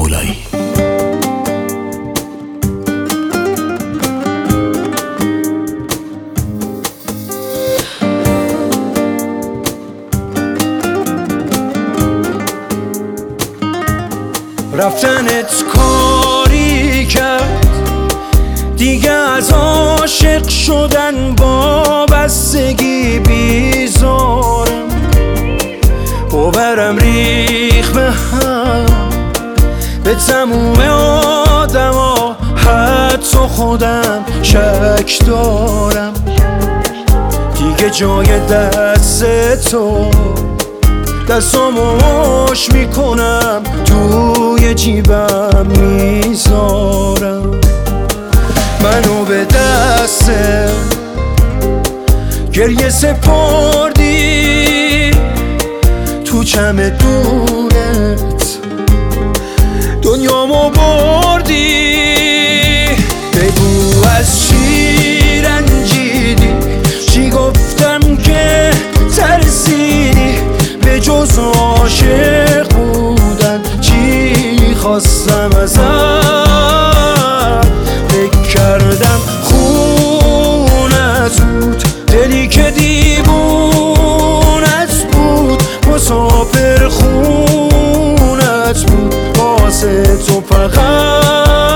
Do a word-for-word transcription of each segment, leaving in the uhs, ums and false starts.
مولایی. رفتنت کاری کرد دیگه از عاشق شدن با بستگی بیزارم، باورم ریخ به هم به تموم آدم ها، حتی خودم شک دارم. دیگه جای دست تو دستامو مش میکنم، توی جیبم میذارم. منو به دست گریه سپردی، تو چمدونت دنیامو بردی. بگو از چی رنجیدی، چی گفتم که ترسیدی، به جز عاشق بودن چی خواستم ازت. فکر کردم خونت بود، دلی که دیوونت بود، مسافر خونت بود واسه تو فقط.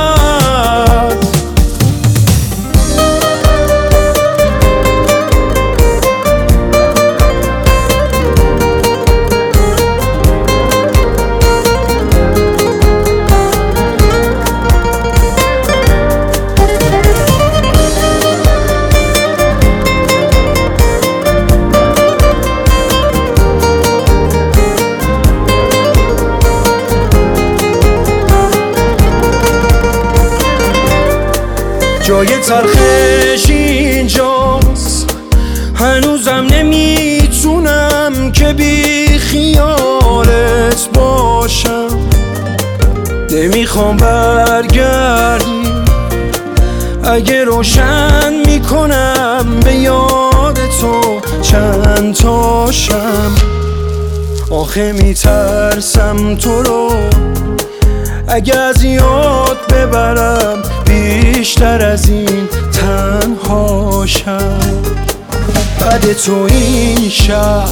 جای تلخش اینجاست، هنوزم نمیتونم که بی خیالت باشم. نمیخوام برگردی، اگه روشن میکنم به یاد تو چند تاشم. آخه میترسم تو رو اگه از یاد ببرم، بیشتر از این تنهاشم. بعد تو این شهر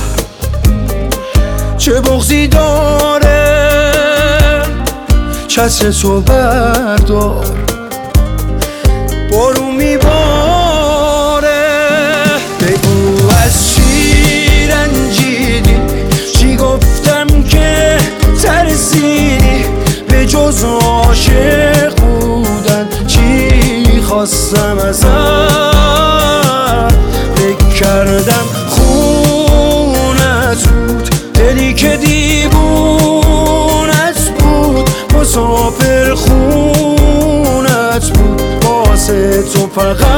چه بغضی داره، چتر تو بردار بارون میباره. بگو از چی رنجیدی، چی گفتم که ترسیدی، به جز عاشق بودن چی خواستم ازت. فکر کردم خونت بود، دلی که دیوونت بود، مسافر خونت بود واسه تو فقط.